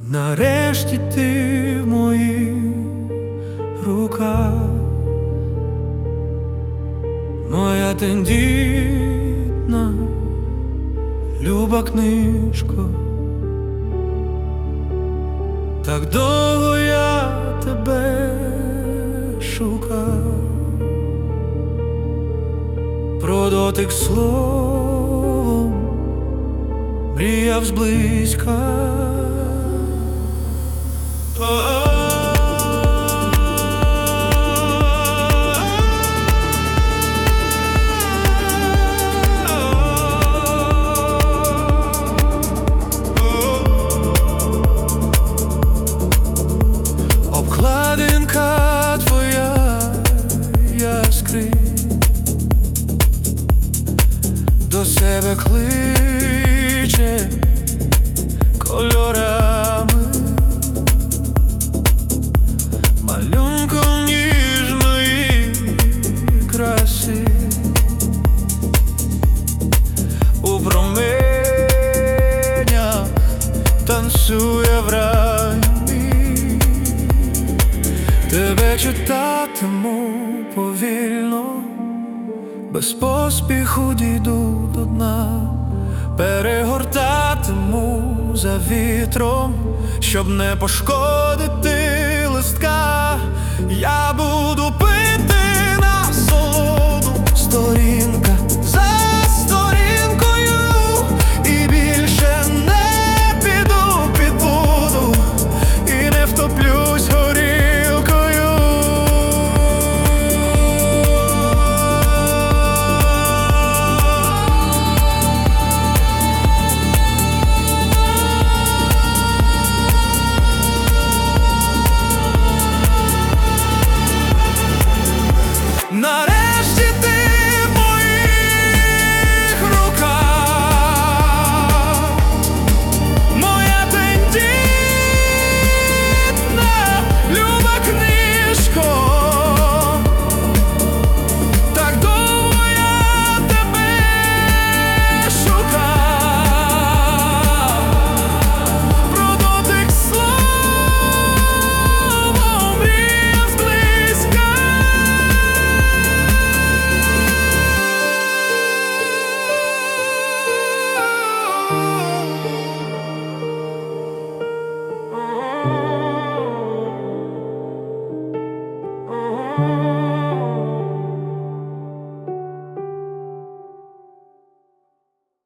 Нарешті ти в моїх руках, моя тендітна люба книжко. Так довго я тебе шукав, про дотик словом мріяв зблизька. Обкладинка твоя яскрить, до себе кличе кольорами, малюнком ніжної краси. У променях танцює врай. Тебе читатиму повільно, без поспіху дійду до дна, перегортатиму за вітром, щоб не пошкодити листка. Я буду пити насолоду сторінки